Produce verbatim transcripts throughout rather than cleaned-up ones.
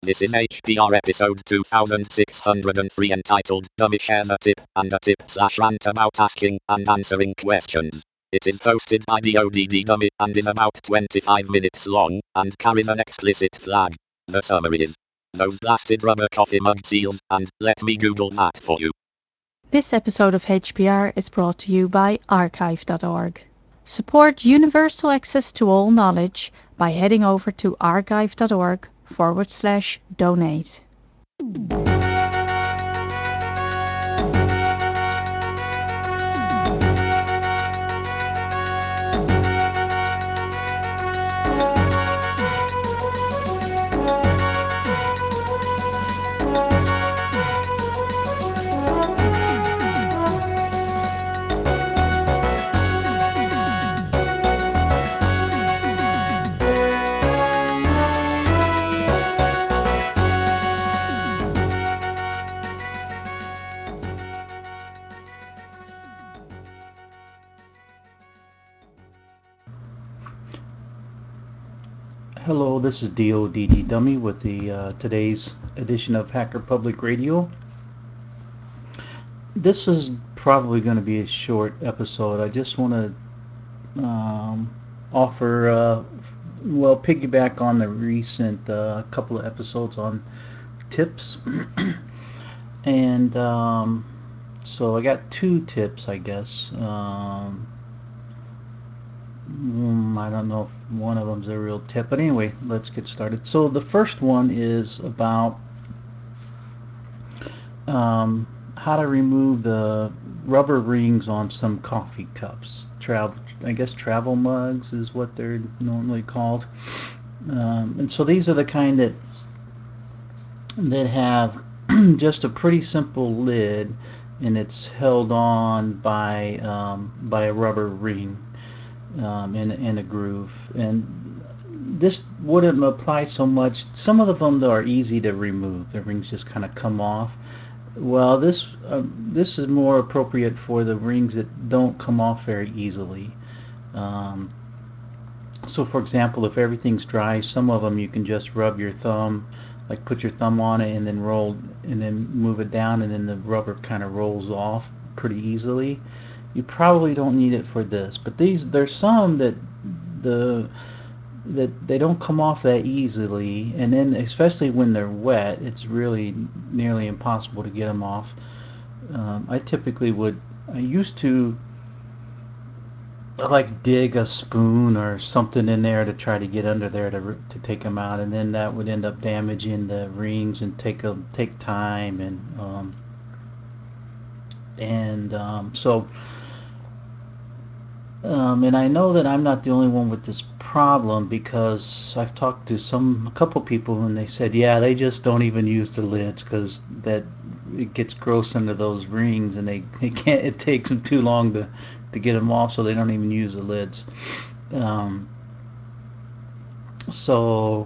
This is H P R episode two thousand six hundred three entitled Dummy Shares a Tip and a Tip slash Rant About Asking and Answering Questions. It is hosted by the O D D Dummy and is about twenty-five minutes long and carries an explicit flag. The summary is: those blasted rubber coffee mug seals, and let me Google that for you. This episode of H P R is brought to you by archive dot org. Support universal access to all knowledge by heading over to archive dot org forward slash donate. Hello, this is D O D D Dummy with the uh, today's edition of Hacker Public Radio. This is probably going to be a short episode. I just want to um, offer, uh, well, piggyback on the recent uh, couple of episodes on tips. and um, so I got two tips, I guess. Um, mm, I don't know if one of them's a real tip, but anyway, let's get started. So the first one is about um, how to remove the rubber rings on some coffee cups. Travel, I guess travel mugs is what they're normally called. Um, and so these are the kind that that have just a pretty simple lid, and it's held on by um, by a rubber ring um, in in a groove. And this wouldn't apply so much. Some of them though are easy to remove. The rings just kind of come off. Well, this uh, this is more appropriate for the rings that don't come off very easily. Um, so, for example, if everything's dry, some of them you can just rub your thumb, like put your thumb on it and then roll and then move it down, and then the rubber kind of rolls off pretty easily. You probably don't need it for this, but these there's some that the that they don't come off that easily, and then especially when they're wet, it's really nearly impossible to get them off. Um, I typically would. I used to like dig a spoon or something in there to try to get under there to to take them out, and then that would end up damaging the rings and take a take time and um, and um, so Um, and I know that I'm not the only one with this problem because I've talked to some a couple people and they said, yeah, they just don't even use the lids because that it gets gross under those rings and they, they can't. It takes them too long to to get them off, so they don't even use the lids. Um, so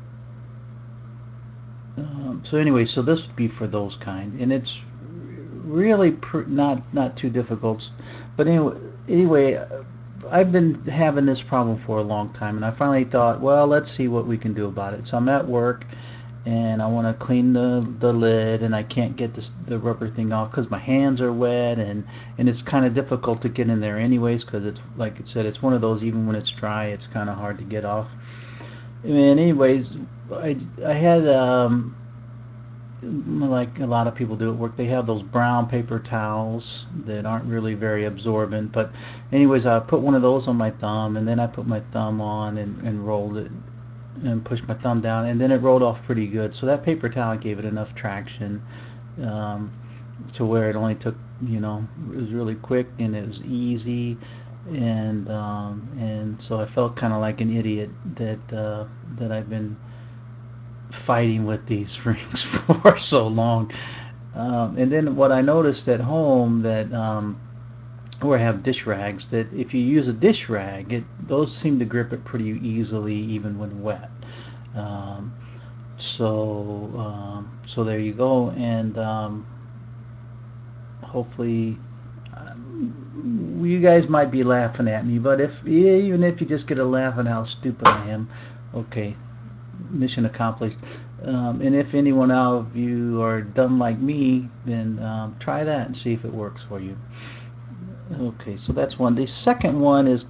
um, so anyway, so this would be for those kind, and it's really pr- not not too difficult. But anyway, anyway, I've been having this problem for a long time, and I finally thought, well, let's see what we can do about it. So I'm at work, and I want to clean the the lid, and I can't get this the rubber thing off because my hands are wet, and and it's kind of difficult to get in there anyways because it's like it said, it's one of those even when it's dry, it's kind of hard to get off. And anyways, I I had um like a lot of people do at work, they have those brown paper towels that aren't really very absorbent. But anyways, I put one of those on my thumb, and then I put my thumb on and, and rolled it and pushed my thumb down, and then it rolled off pretty good. So that paper towel gave it enough traction um, to where it only took, you know, it was really quick and it was easy. And um, and so I felt kind of like an idiot that uh, that I've been fighting with these rings for so long. Um, and then what I noticed at home that um, or I have dish rags, that if you use a dish rag, it those seem to grip it pretty easily even when wet. Um, so um, so there you go, and um, hopefully. Um, you guys might be laughing at me, but if yeah, even if you just get a laugh at how stupid I am, okay, mission accomplished. Um, and if anyone of you are dumb like me, then um, try that and see if it works for you. Okay, so that's one. The second one is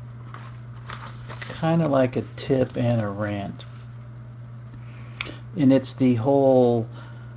kind of like a tip and a rant, and it's the whole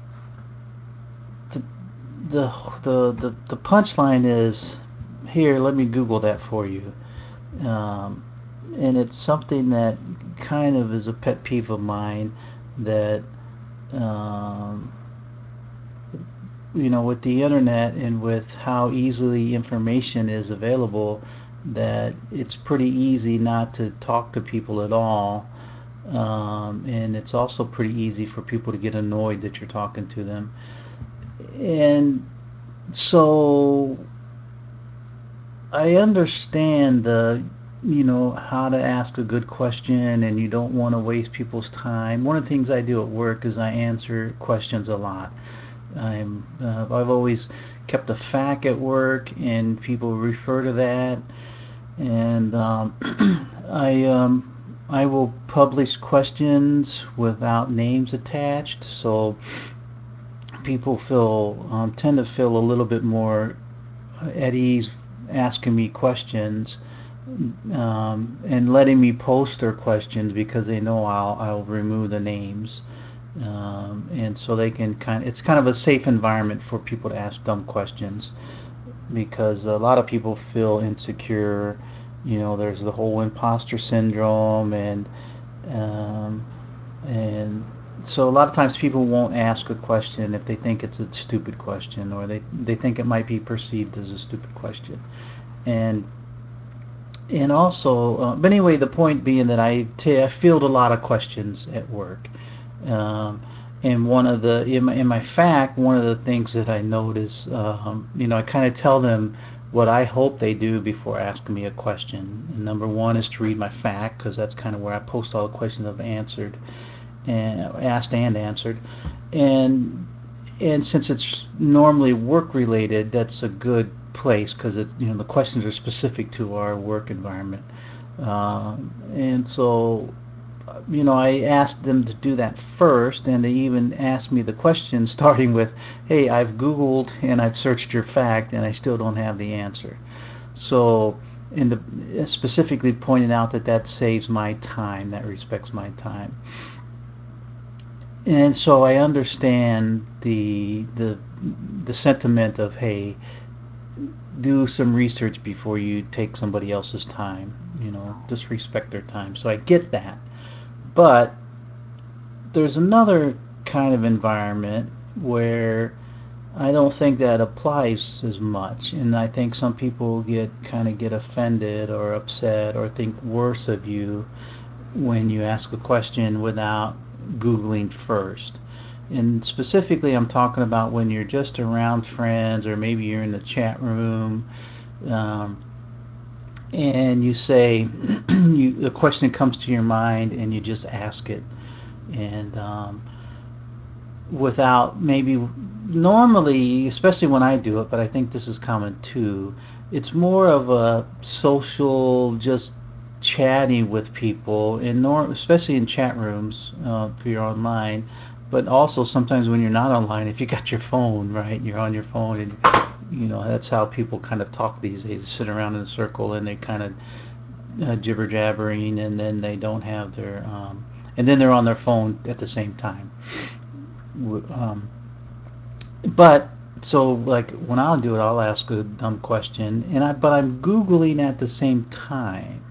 the the the the, the punchline is here. Let me Google that for you. Um, and it's something that kind of is a pet peeve of mine that um, you know, with the internet and with how easily information is available, that it's pretty easy not to talk to people at all. Um, and it's also pretty easy for people to get annoyed that you're talking to them. And so I understand the, you know, how to ask a good question and you don't want to waste people's time. One of the things I do at work is I answer questions a lot. I'm uh, I've always kept a F A Q at work, and people refer to that. And um, I um, I will publish questions without names attached, so people feel um, tend to feel a little bit more at ease asking me questions um, and letting me post their questions because they know I'll I'll remove the names. Um, and so they can kind of, it's kind of a safe environment for people to ask dumb questions because a lot of people feel insecure. You know, there's the whole imposter syndrome, and um, and so a lot of times people won't ask a question if they think it's a stupid question, or they they think it might be perceived as a stupid question. And and also, uh, but anyway, the point being that I, t- I field a lot of questions at work. Um, and one of the, in my, in my F A Q, one of the things that I notice, um, you know, I kind of tell them what I hope they do before asking me a question. And number one is to read my F A Q, because that's kind of where I post all the questions I've answered and asked and answered. And and since it's normally work related, that's a good place because it's, you know, the questions are specific to our work environment. Uh, and so, you know, I asked them to do that first, and they even asked me the question starting with, "Hey, I've Googled and I've searched your F A Q, and I still don't have the answer." So, in the specifically pointed out that that saves my time, that respects my time. And so I understand the the the sentiment of, hey, do some research before you take somebody else's time. You know, just respect their time. So I get that, but there's another kind of environment where I don't think that applies as much, and I think some people get kind of get offended or upset or think worse of you when you ask a question without Googling first. And specifically, I'm talking about when you're just around friends, or maybe you're in the chat room, um, and you say, you, the question comes to your mind, and you just ask it. And um, without maybe, normally, especially when I do it, but I think this is common too, it's more of a social, just chatting with people, in nor- especially in chat rooms uh, if you're online, but also sometimes when you're not online, if you got your phone, right, you're on your phone, and you know that's how people kind of talk these days. They sit around in a circle and they kind of uh, jibber jabbering, and then they don't have their um, and then they're on their phone at the same time. Um, but so like when I'll do it, I'll ask a dumb question, and I but I'm googling at the same time.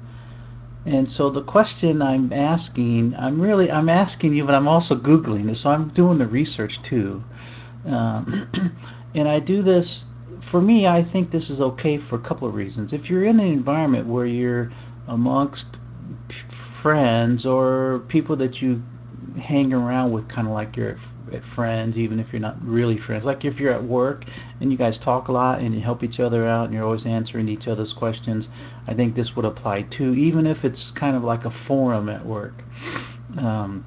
And so the question I'm asking, I'm really I'm asking you, but I'm also googling it. So I'm doing the research too. Um, and I do this, for me, I think this is okay for a couple of reasons. If you're in an environment where you're amongst p- friends or people that you hang around with, kind of like you're at, at friends, even if you're not really friends, like if you're at work and you guys talk a lot and you help each other out and you're always answering each other's questions, I think this would apply too, even if it's kind of like a forum at work. Um,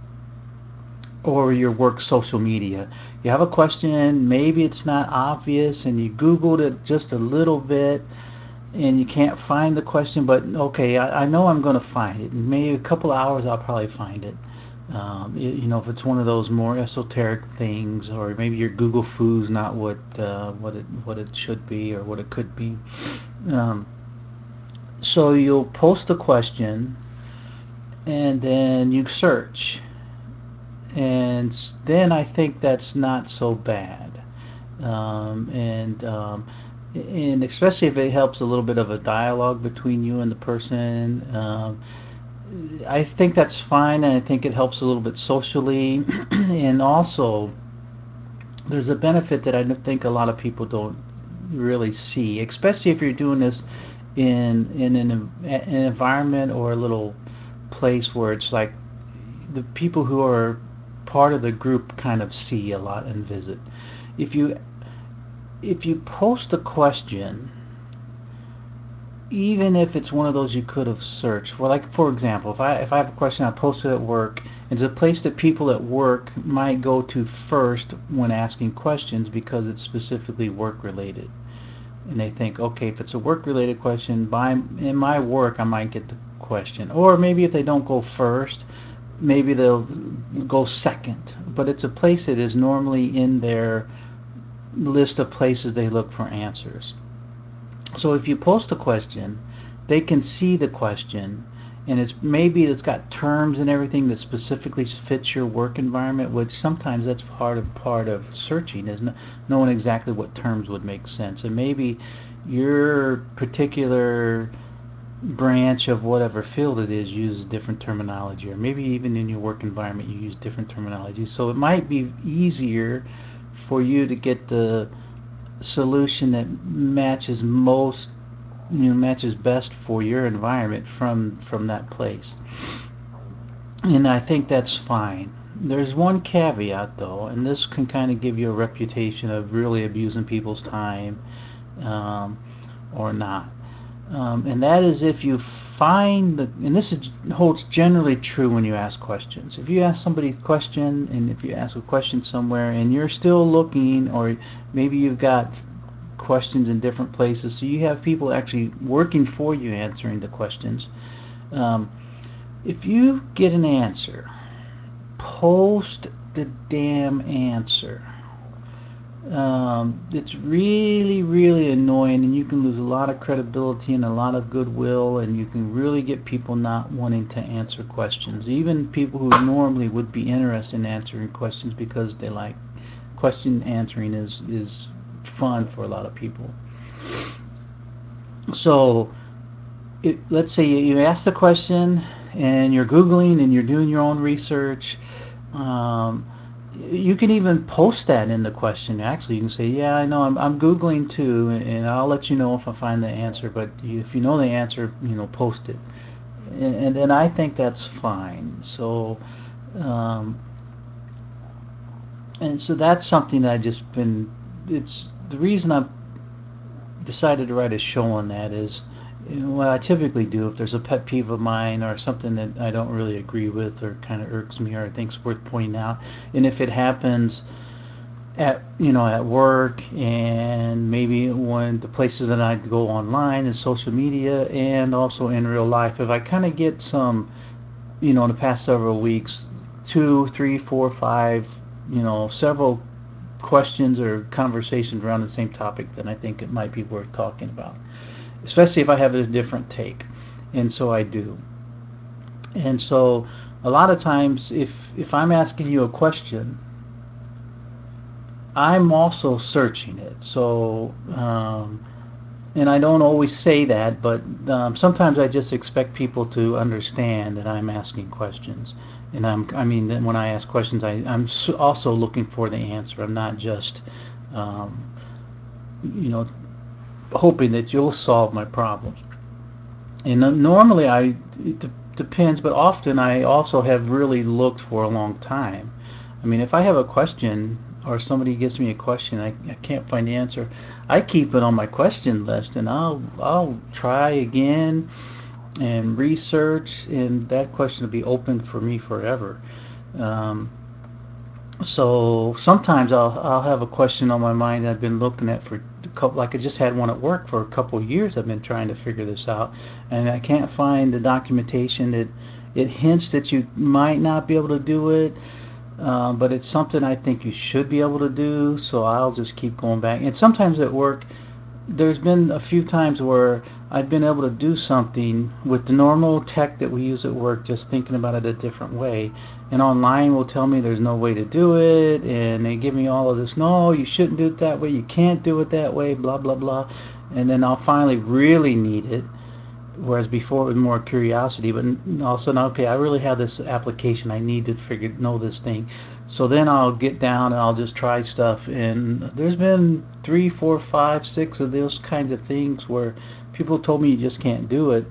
or your work social media. You have a question, maybe it's not obvious, and you Googled it just a little bit, and you can't find the question, but okay, I, I know I'm going to find it. In maybe a couple hours, I'll probably find it. Um, you, you know, if it's one of those more esoteric things, or maybe your Google Foo's not what uh, what it what it should be or what it could be. Um, so you'll post a question, and then you search, and then I think that's not so bad. Um, and um, and especially if it helps a little bit of a dialogue between you and the person. Um, I think that's fine, and I think it helps a little bit socially, and also there's a benefit that I think a lot of people don't really see, especially if you're doing this in in an, an environment or a little place where it's like the people who are part of the group kind of see a lot and visit. If you if you post a question, even if it's one of those you could have searched for, like for example, if I if I have a question, I post it at work. It's a place that people at work might go to first when asking questions because it's specifically work related, and they think, okay, if it's a work related question, by in my work, I might get the question. Or maybe if they don't go first, maybe they'll go second. But it's a place that is normally in their list of places they look for answers. So if you post a question, they can see the question, and it's maybe it's got terms and everything that specifically fits your work environment. Which sometimes that's part of part of searching, is knowing exactly what terms would make sense, and maybe your particular branch of whatever field it is uses different terminology, or maybe even in your work environment you use different terminology. So it might be easier for you to get the solution that matches most, you know, matches best for your environment from from that place. And I think that's fine. There's one caveat though, and this can kind of give you a reputation of really abusing people's time, um, or not. Um, and that is if you find the, and this is, holds generally true when you ask questions. If you ask somebody a question, and if you ask a question somewhere, and you're still looking, or maybe you've got questions in different places, so you have people actually working for you answering the questions. Um, if you get an answer, post the damn answer. Um, it's really, really annoying, and you can lose a lot of credibility and a lot of goodwill, and you can really get people not wanting to answer questions. Even people who normally would be interested in answering questions because they like question answering is is fun for a lot of people. So it, let's say you ask the question and you're Googling and you're doing your own research. Um, you can even post that in the question. Actually, you can say, "Yeah, I know. I'm, I'm Googling too, and I'll let you know if I find the answer. But if you know the answer, you know, post it." And and, and I think that's fine. So, um, and so that's something that I just been. It's the reason I decided to write a show on that is, you know, what I typically do if there's a pet peeve of mine or something that I don't really agree with or kind of irks me or I think's worth pointing out, and if it happens at, you know, at work, and maybe when the places that I go online and social media and also in real life, if I kind of get some, you know, in the past several weeks, two, three, four, five, you know, several questions or conversations around the same topic, then I think it might be worth talking about, especially if I have a different take. And so I do. And so a lot of times, if if I'm asking you a question, I'm also searching it. So, um, and I don't always say that, but um, sometimes I just expect people to understand that I'm asking questions. And I'm, I mean, that when I ask questions, I, I'm also looking for the answer. I'm not just, um, you know, hoping that you'll solve my problems. And uh, normally I, it de- depends, but often I also have really looked for a long time. I mean, if I have a question or somebody gives me a question, I, I can't find the answer, I keep it on my question list, and I'll I'll try again and research, and that question will be open for me forever. Um, so sometimes I'll I'll have a question on my mind that I've been looking at for a couple, like I just had one at work for a couple of years. I've been trying to figure this out, and I can't find the documentation that it hints that you might not be able to do it, uh, but it's something I think you should be able to do. So I'll just keep going back. And sometimes at work, there's been a few times where I've been able to do something with the normal tech that we use at work, just thinking about it a different way. And online will tell me there's no way to do it, and they give me all of this, no, you shouldn't do it that way, you can't do it that way, blah, blah, blah. And then I'll finally really need it, whereas before it was more curiosity. But all of a sudden, okay, I really have this application, I need to figure know this thing. So then I'll get down and I'll just try stuff, and there's been three four five six of those kinds of things where people told me you just can't do it,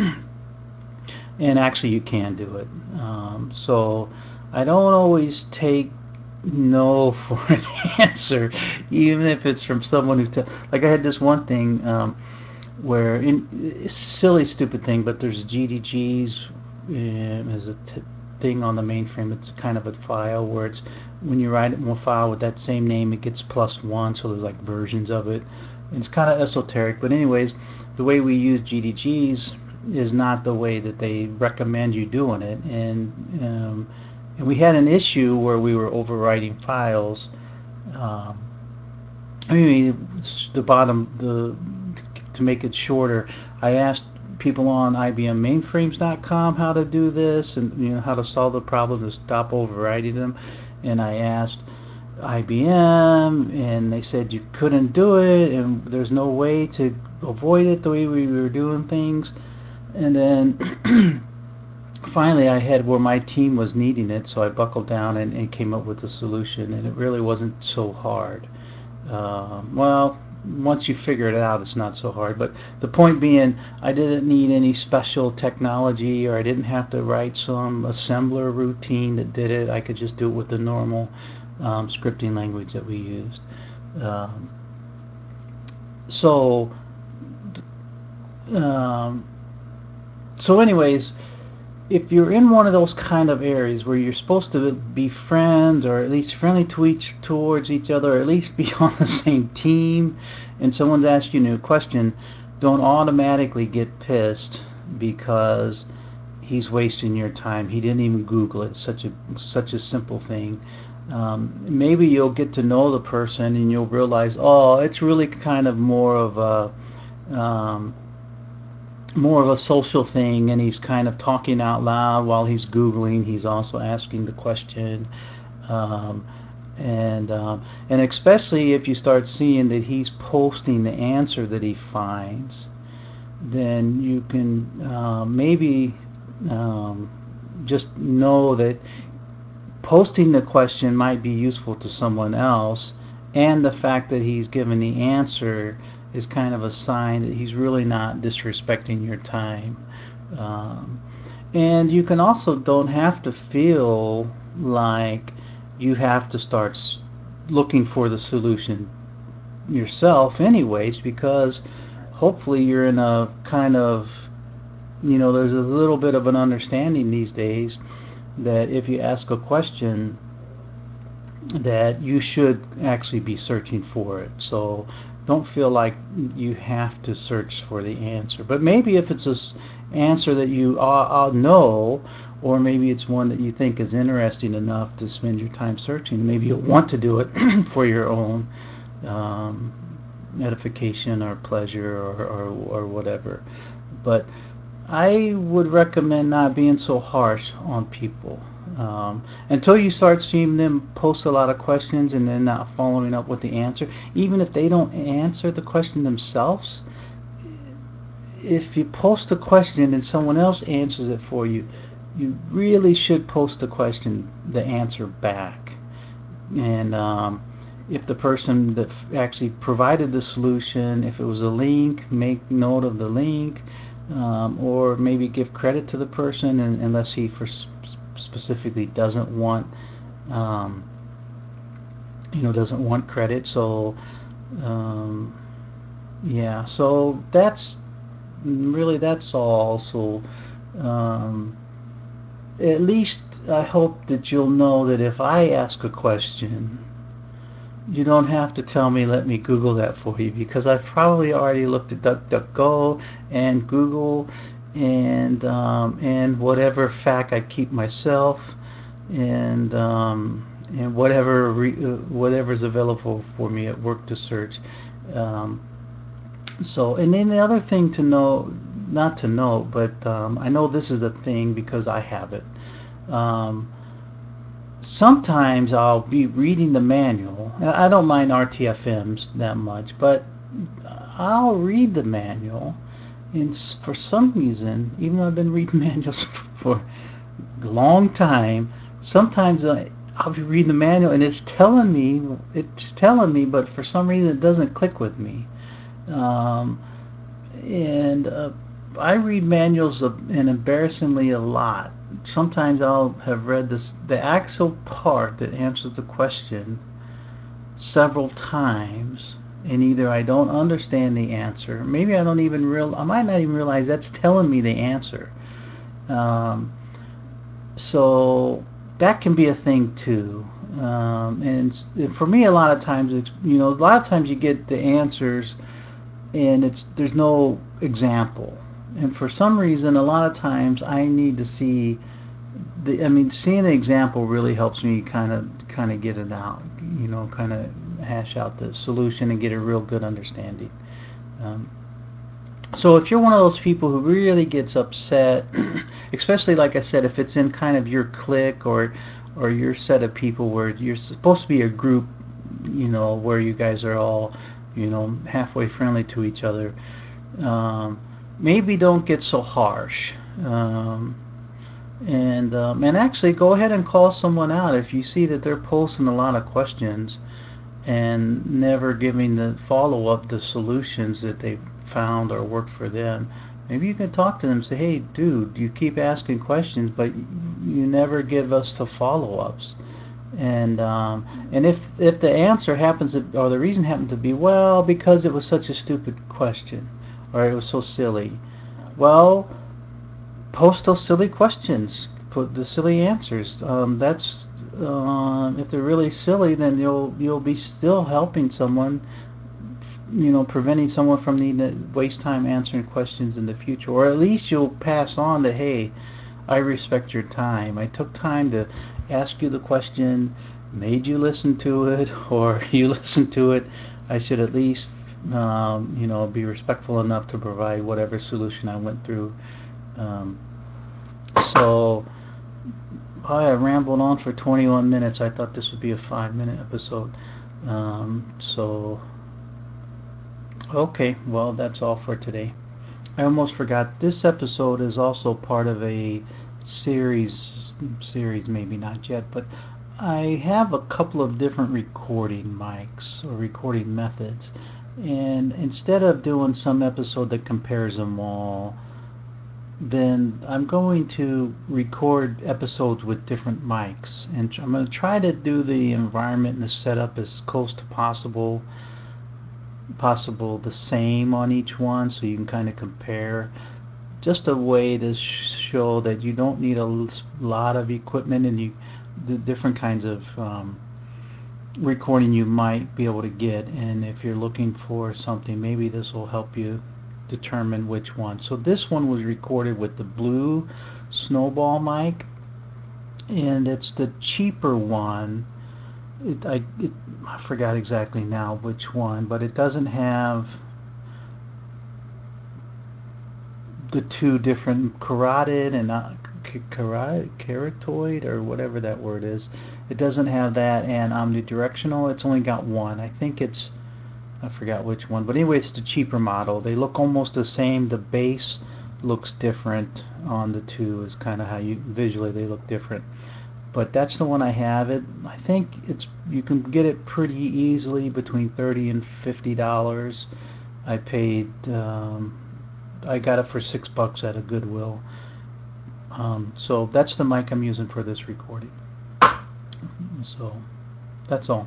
and actually you can do it. Um, so I don't always take no for an answer, even if it's from someone who t- like I had this one thing, um, where in silly stupid thing, but there's G D Gs, um, as a t- thing on the mainframe. It's kind of a file where it's when you write it in a file with that same name, it gets plus one. So there's like versions of it. And it's kind of esoteric, but anyways, the way we use G D Gs is not the way that they recommend you doing it. And um, and we had an issue where we were overwriting files. Um, I mean, the bottom, the to make it shorter, I asked people on I B M mainframes dot com how to do this, and you know how to solve the problem to stop overriding them. And I asked I B M, and they said you couldn't do it, and there's no way to avoid it the way we were doing things. And then finally, I had where my team was needing it, so I buckled down and, and came up with a solution, and it really wasn't so hard. Um, well, once you figure it out, it's not so hard. But the point being, I didn't need any special technology, or I didn't have to write some assembler routine that did it. I could just do it with the normal um, scripting language that we used. Um, so, um, so, anyways, if you're in one of those kind of areas where you're supposed to be friends, or at least friendly to each towards each other, or at least be on the same team, and someone's asking you a question, don't automatically get pissed because he's wasting your time. He didn't even Google it. Such a such a simple thing. Um, maybe you'll get to know the person and you'll realize, oh, it's really kind of more of a um, more of a social thing, and he's kind of talking out loud while he's googling. He's also asking the question, um, and um, and especially if you start seeing that he's posting the answer that he finds, then you can uh, maybe um, just know that posting the question might be useful to someone else, and the fact that he's given the answer is kind of a sign that he's really not disrespecting your time. Um, and you can also don't have to feel like you have to start looking for the solution yourself, anyways, because hopefully you're in a kind of, you know, there's a little bit of an understanding these days that if you ask a question, that you should actually be searching for it. So don't feel like you have to search for the answer. But maybe if it's an answer that you uh, uh, know, or maybe it's one that you think is interesting enough to spend your time searching, maybe you'll want to do it for your own um, edification or pleasure, or, or, or whatever. But I would recommend not being so harsh on people, um, until you start seeing them post a lot of questions and then not following up with the answer. Even if they don't answer the question themselves, if you post a question and someone else answers it for you, you really should post the question, the answer back. And um, if the person that actually provided the solution, if it was a link, make note of the link, um, or maybe give credit to the person, and, unless he for specifically doesn't want, um, you know, doesn't want credit. So um, yeah, so that's really that's all. So um, at least I hope that you'll know that if I ask a question, you don't have to tell me, let me Google that for you, because I've probably already looked at DuckDuckGo and Google, and um, and whatever fact I keep myself, and um, and whatever re- uh, whatever is available for me at work to search. Um, so, and then the other thing to know, not to know, but um, I know this is a thing because I have it. Um, Sometimes I'll be reading the manual. I don't mind R T F Ms that much, but I'll read the manual, and for some reason, even though I've been reading manuals for a long time, sometimes I, I'll be reading the manual and it's telling me, it's telling me, but for some reason it doesn't click with me. Um, and uh, I read manuals of, and embarrassingly a lot. Sometimes I'll have read this the actual part that answers the question several times, and either I don't understand the answer, maybe I don't even real, I might not even realize that's telling me the answer. Um, so that can be a thing too. Um, and, and for me, a lot of times, it's, you know, a lot of times you get the answers and it's there's no example. And for some reason, a lot of times I need to see the. I mean, seeing the example really helps me kind of kind of get it out. You know, kind of hash out the solution and get a real good understanding. Um, so if you're one of those people who really gets upset, especially like I said, if it's in kind of your clique or or your set of people where you're supposed to be a group, you know, where you guys are all, you know, halfway friendly to each other, um, maybe don't get so harsh. Um, and um, and actually go ahead and call someone out if you see that they're posting a lot of questions and never giving the follow up the solutions that they found or worked for them. Maybe you can talk to them and say, hey, dude, you keep asking questions, but you never give us the follow ups. And um, and if if the answer happens to, or the reason happened to be, well, because it was such a stupid question, or it was so silly, well, post those silly questions, put the silly answers. Um, that's um, if they're really silly, then you'll you'll be still helping someone, you know, preventing someone from needing to waste time answering questions in the future, or at least you'll pass on that, hey, I respect your time. I took time to ask you the question, made you listen to it, or you listened to it. I should at least, um, you know, be respectful enough to provide whatever solution I went through. Um, so I rambled on for twenty-one minutes. I thought this would be a five minute episode. Um, so, okay, well, that's all for today. I almost forgot. This episode is also part of a series, series maybe not yet, but I have a couple of different recording mics or recording methods. And instead of doing some episode that compares them all, then I'm going to record episodes with different mics, and I'm going to try to do the environment and the setup as close to possible possible the same on each one, so you can kind of compare. Just a way to show that you don't need a lot of equipment, and you the different kinds of um, recording you might be able to get, and if you're looking for something, maybe this will help you determine which one. So this one was recorded with the Blue Snowball mic, and it's the cheaper one. It, I, it, I forgot exactly now which one, but it doesn't have the two different carotid and uh, carotid or whatever that word is. It doesn't have that, and omnidirectional. It's only got one. I think it's, I forgot which one, but anyway, it's the cheaper model. They look almost the same. The base looks different on the two. Is kind of how you visually they look different. But that's the one I have. It I think it's you can get it pretty easily between thirty and fifty dollars. I paid. Um, I got it for six bucks at a Goodwill. Um, so that's the mic I'm using for this recording. So that's all.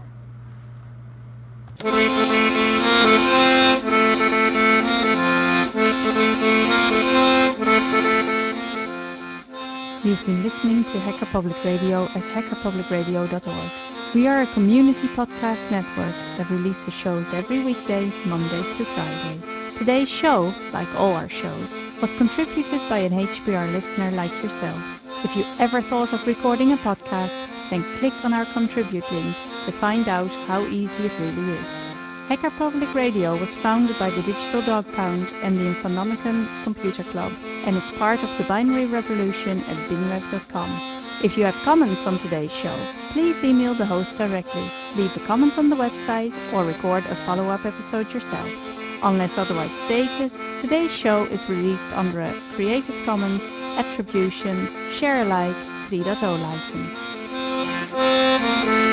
You've been listening to Hacker Public Radio at hacker public radio dot org. We are a community podcast network that releases shows every weekday, Monday through Friday. Today's show, like all our shows, was contributed by an H P R listener like yourself. If you ever thought of recording a podcast, then click on our contribute link to find out how easy it really is. Hacker Public Radio was founded by the Digital Dog Pound and the Infonomicon Computer Club and is part of the Binary Revolution at bingrev dot com. If you have comments on today's show, please email the host directly, leave a comment on the website, or record a follow-up episode yourself. Unless otherwise stated, today's show is released under a Creative Commons Attribution Share Alike three point oh license.